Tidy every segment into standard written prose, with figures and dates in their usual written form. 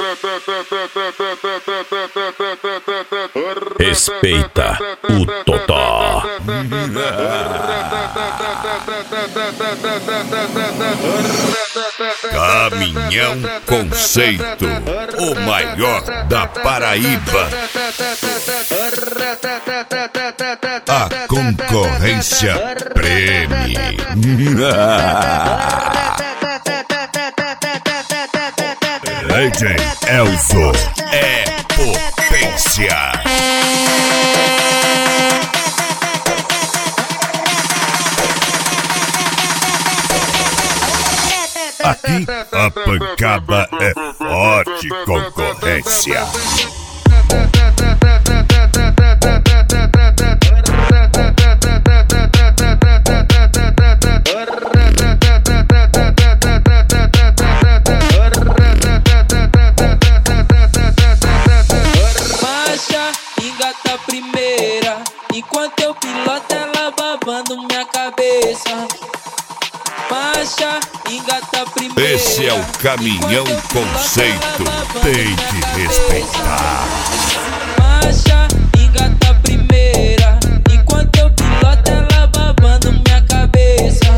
Respeita o Totó. Caminhão Conceito, o maior da Paraíba. A concorrência preme. DJ Elzo é potência. Aqui a pancada é forte, concorrência. Marcha, engata a primeira, enquanto eu piloto ela babando minha cabeça. Marcha, engata a primeira. Esse é o Caminhão Conceito, tem que respeitar. Marcha, engata a primeira, enquanto eu piloto ela babando minha cabeça.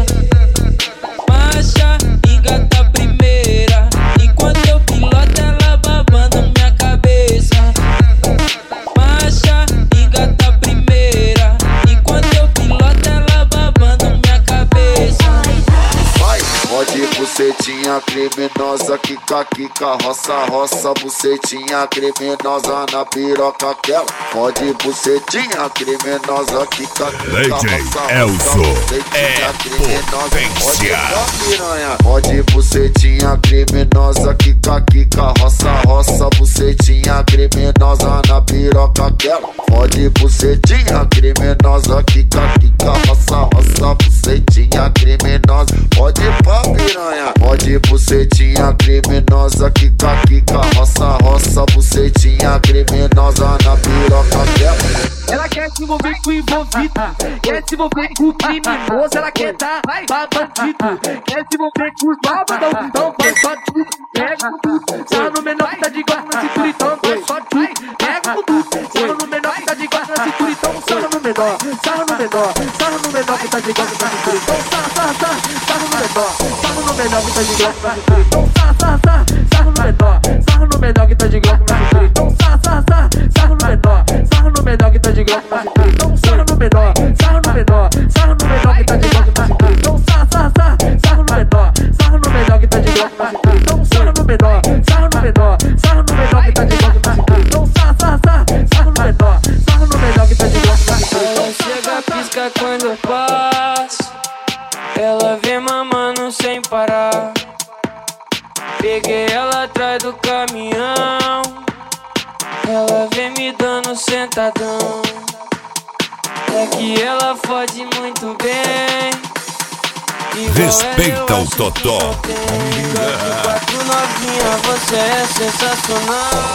Marcha, engata a primeira, enquanto eu piloto ela babando minha cabeça. Marcha, engata a primeira, enquanto eu piloto ela babando minha cabeça. Pode bucetinha criminosa, quica, quica, roça, roça, bucetinha criminosa na piroca aquela. Pode bucetinha criminosa, quica, quica, roça, Elzo bucetinha é criminosa. potência. Pode bucetinha criminosa, quica, quica, roça, roça, bucetinha criminosa na piroca aquela. Pode bucetinha criminosa, quica, quica, roça, roça, bucetinha criminosa. Pode pá piranha, pode bucetinha criminosa, quica, quica, roça, roça, bucetinha criminosa na piroca dela. Ela quer se envolver com o envolvido, quer se envolver com o criminoso, ela quer dar pra bandido, quer se envolver com os malvadão, então faz só tudo, pega tudo, sarra no menor que tá de guarda na cintura, então faz só tudo, pega tudo, sarra no menor que tá de guarda na cintura, então sarra no menor, sarra no menor, sarra no menor que tá de guarda na cintura, então sarra no menor, sarra no menor que tá de guarda na cintura, então sarra no menor, sarra no menor que tá de guarda na cintura, então sarra no menor, sarra no menor que tá de guarda na cintura, então sarra no menor, sarra no menor, sarra no menor que tá de guarda na cintura, então sarra no menor, sarra no menor que tá de guarda na cintura, então sarra no menor, sarra no menor, sarra no menor que tá de guarda na cintura, então sarra no menor, sarra no menor que tá de guarda na cintura. Ela chega, pisca quando eu passo, ela vem mamando sem parar. Peguei ela atrás do caminhão, ela vem me dando sentadão. É que ela fode muito bem, Respeita o Totó. Quatro novinha, você é sensacional.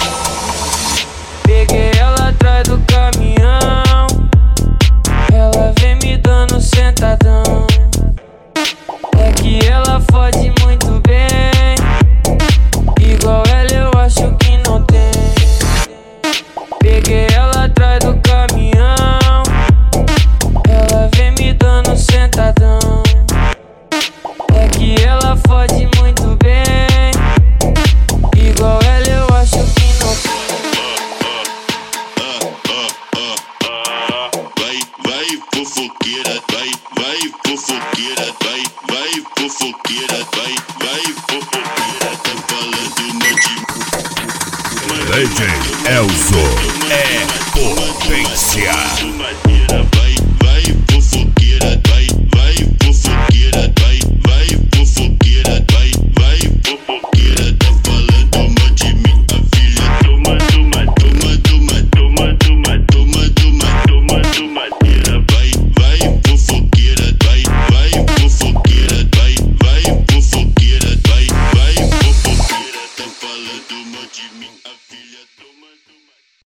Peguei ela atrás do caminhão, ela vem me dando sentadão. É que ela fode muito bem, igual ela eu acho que não tem. Peguei ela atrás do caminhão, ela vem me dando sentadão. É que ela fode muito bem, igual ela eu acho que não tem. Vai fofoqueira, vai fofoqueira, vai fofoqueira, vai fofoqueira, tá falando DJ Elzo é potência. madeira.